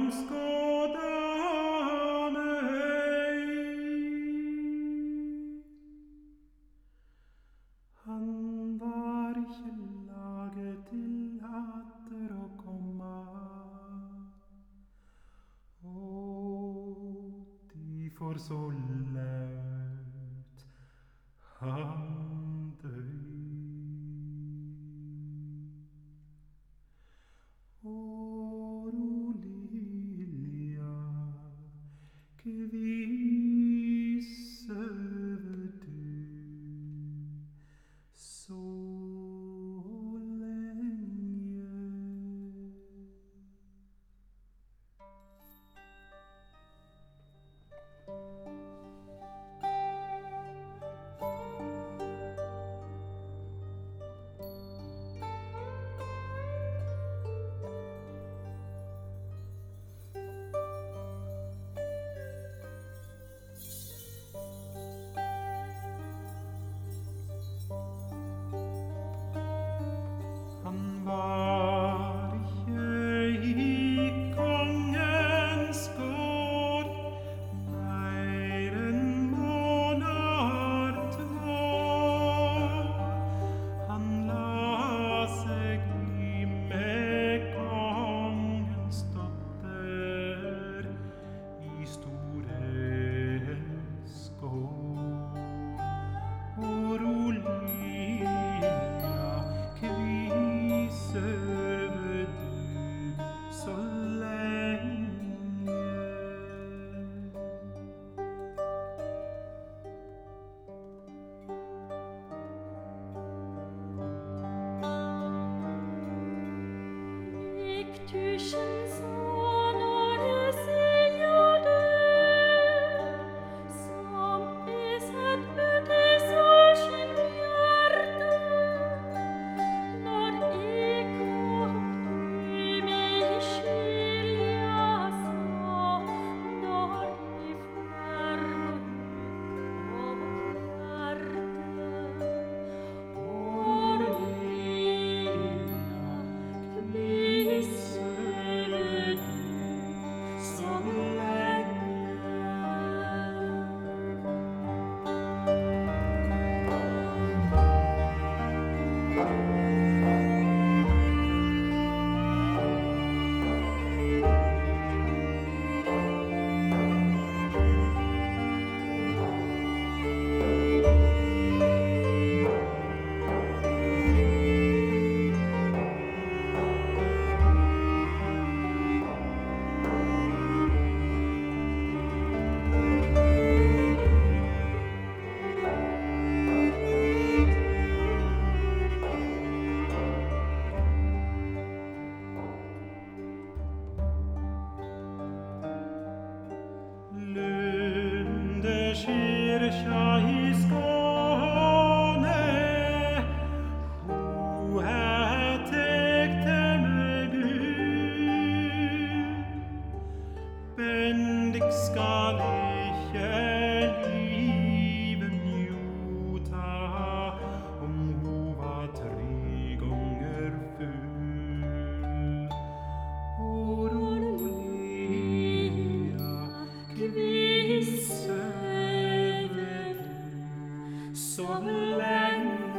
skåda meg. Han var ikke laget til atter å komme, og derfor så laut han døy. Lilja, kvi søver du så lenge? Han var ikke i kongens gård mer enn måneder 2. Han la seg med kongens dotter i Storens gård. Lilja, kvi søver du så lenge? Gikk tusen så når det sier du, som er sett ut i solskinn hjerte. Når jeg kom i min skilja så, når jeg færmer ut og hjerte. Lilja, kvi søver du så lenge? Lundeskirkja i Skåne, ho tekte meg ut. Bendik skal ikke liven njota, om ho var 3 ganger full. Lilja, kvi søver du så lenge?